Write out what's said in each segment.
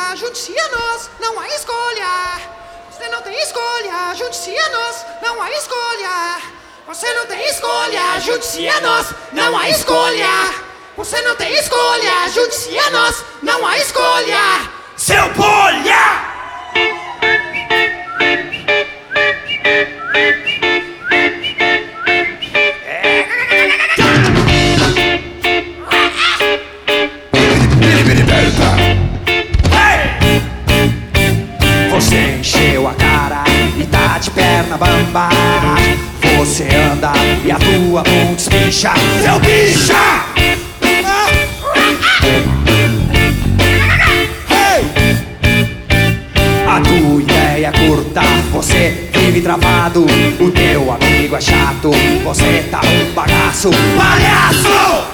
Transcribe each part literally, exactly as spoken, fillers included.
escolha, junte-se a nós, não há escolha. Você não tem escolha, junte-se a nós, não há escolha. Você não tem escolha, junte-se a nós, não há escolha. Você não tem escolha, junte-se a nós, não há escolha. Seu bolha! Você encheu a cara e tá de perna bamba. Você anda e a tua mão despicha. Seu bicha! A tua ideia é curta, você vive travado. O teu amigo é chato, você tá um bagaço. Palhaço!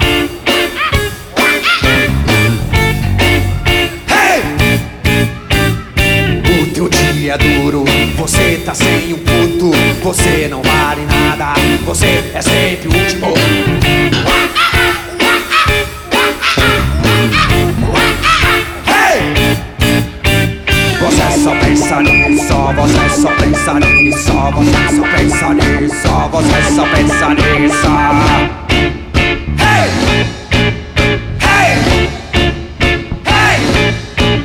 O teu dia é duro, você tá sem um puto. Você não vale nada, você é sempre o último. Você só pensa nisso, você só pensa nisso, você só pensa nisso, você só pensa nisso. Hey! Hey! Hey!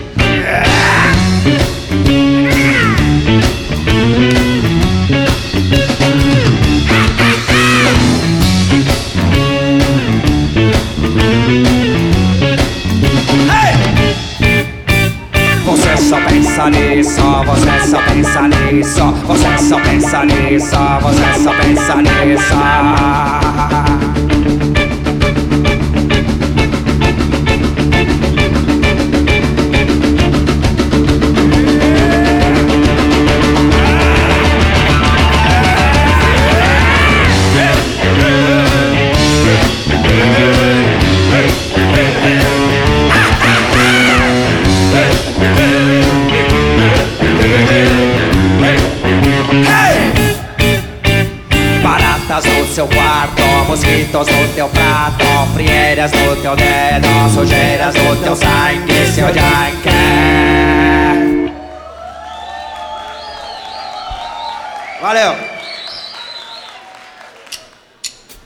Você só pensa nisso, você só pensa nisso, você só pensa nisso, você só pensa nisso. Baratas no seu quarto, mosquitos no teu prato, frieiras no teu dedo, sujeiras no teu sangue, seu Yankee. Valeu!